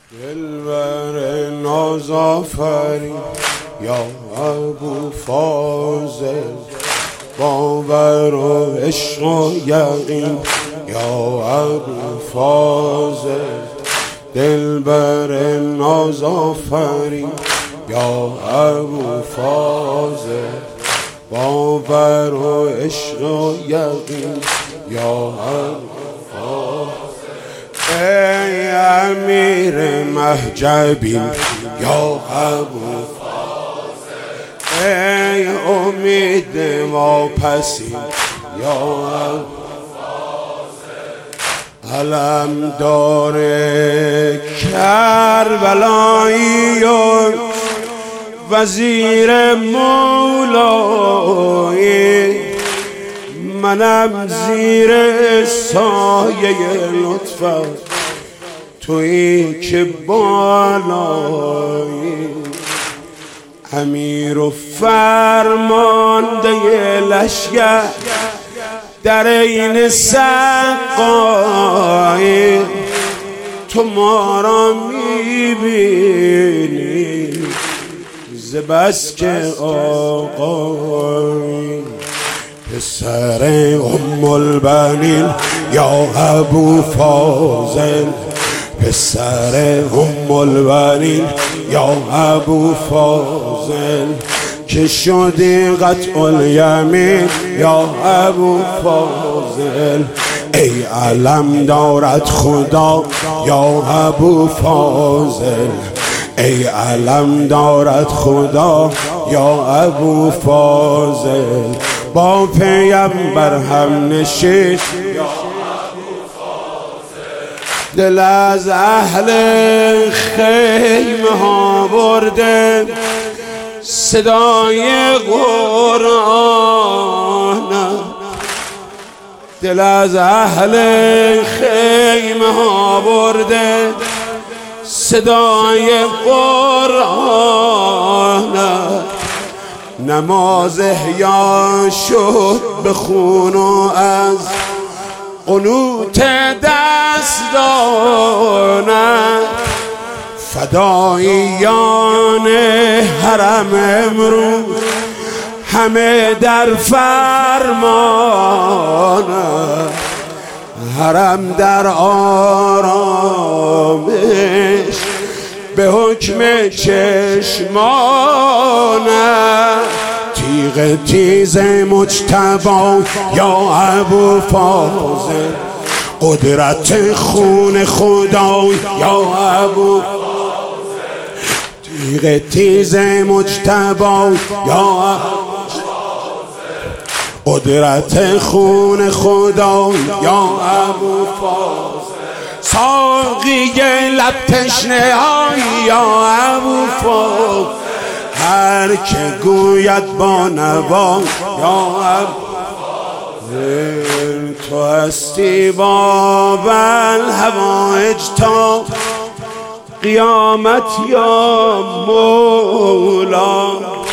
دلبر ناز آفرین یا ابو فاضل، باور و عشق و یقین یا ابو فاضل. دلبر ناز آفرین یا ابو فاضل، باور و عشق و یقین یا ابو فاضل. ای امیر مهجبین یا ابو فاضل، ای امید واپسین یا ابو فاضل. علمدار کربلایی و وزیر مولایی، منم زیر سایه لطفت تویی که بالایی. امیر و فرمانده لشگر در این سقایی، تو ما را میبینی ز بس که آقایی. پسر ام البنین یا ابو فاضل، پسر ام البنین یا ابو فاضل، که شدی قطع الیمین یا ابو فاضل. ای علم دارد خدا یا ابو فاضل، ای علم دارد خدا یا ابو فاضل. با پیمبر هم نشین یا ابو فاضل. دل از اهل خیمه ها برده صدای قرآن، دل از اهل خیمه ها برده صدای قرآن. نماز احیا شد به خون و از قنوت دستانه، فداییان حرم امروز همه در فرمان، حرم در آرامش به حکم چشمانه. تیغ تیز مجتبی یا ابو فاضل، قدرت خون خدا یا ابو فاضل. تیغ تیز مجتبی یا ابو فاضل، قدرت خون خدا یا ابو فاضل. ساقی لب تشنه یا ابو فاضل، هر که گوید با نوا یا ابو فاضل. تو هستی باب الحوائج تا قیامت یا مولا.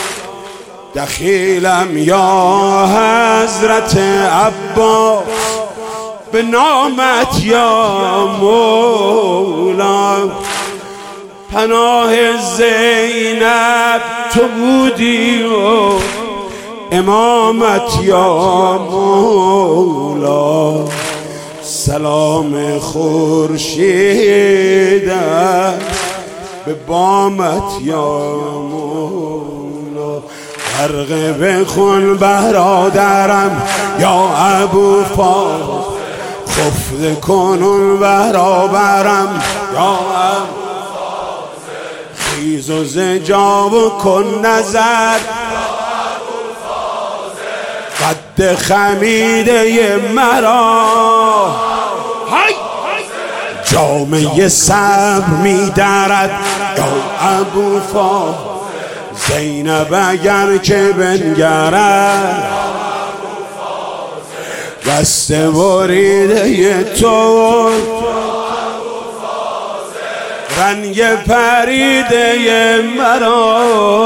دخیلم یا حضرت عباس به نامت یا مولا. پناه زینب تو بودی و امامت یا مولا. سلام خورشید به بامت یا مولا. غرق بخون برادرم یا ابو فاضل، خفته کنون برابرم یا ابو فاضل. خیز و زجا و کن نظر قد خمیده مرا. جامعه صبر می درد یا ابو فاضل. زینب اگر که بنگرد دست بریده تو، رنگ پریده مرا.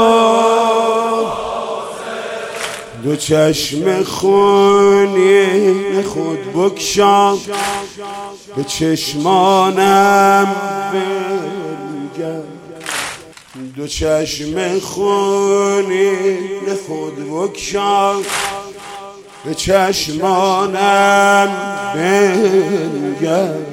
دو چشم خونی خود بکشا به چشمانم دو چشم خونین خود بکشا، به چشمانم بنگر،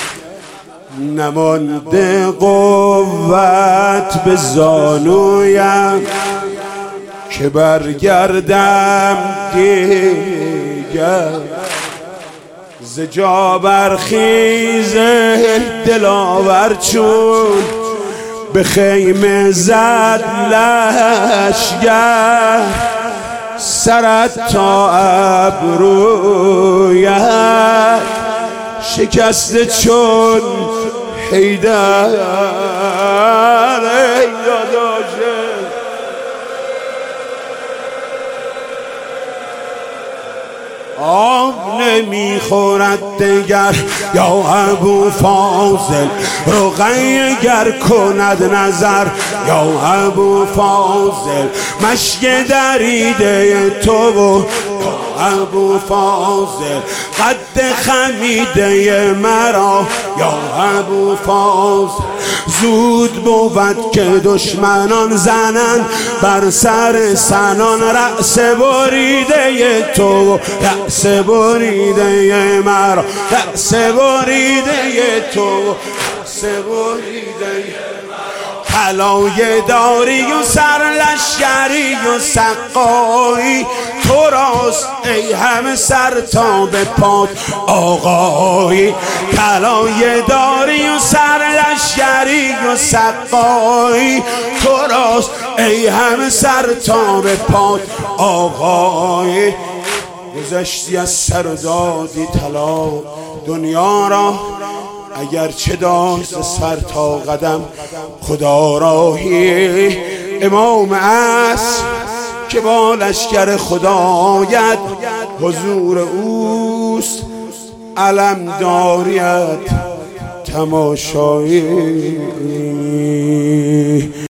نمانده قوت به زانویم که برگردم دیگر. ز جا برخیزه دلاور چون به خیمه زد لشگر، سرت تا ابرویت شکسته چون حیدر. ای داداشه آب نمیخورد دگر یا ابو فاضل، رقیه گر کند نظر یا ابو فاضل، مشک دریده تو و ابو فاضل، قد خمیده مرا یا ابو فاضل. زود بود که دشمنان زنند بر سر سنان، رأس بریده تو رأس بریده مرا، رأس بریده تو رأس بریده طلایه داری و سرلشگری و سقایی، تو راست ای همه سر تا به پات آقایی. طلایه داری و سرلشگری و سقایی، تو راست ای همه سر تا به پات آقایی. گذشتی از سر و دادی طلا دنیا را، اگر چه داشت سر تا قدم خدا راهی. امام عصر که با لشکر خدا آید، حضور اوست علمداریت تماشایی.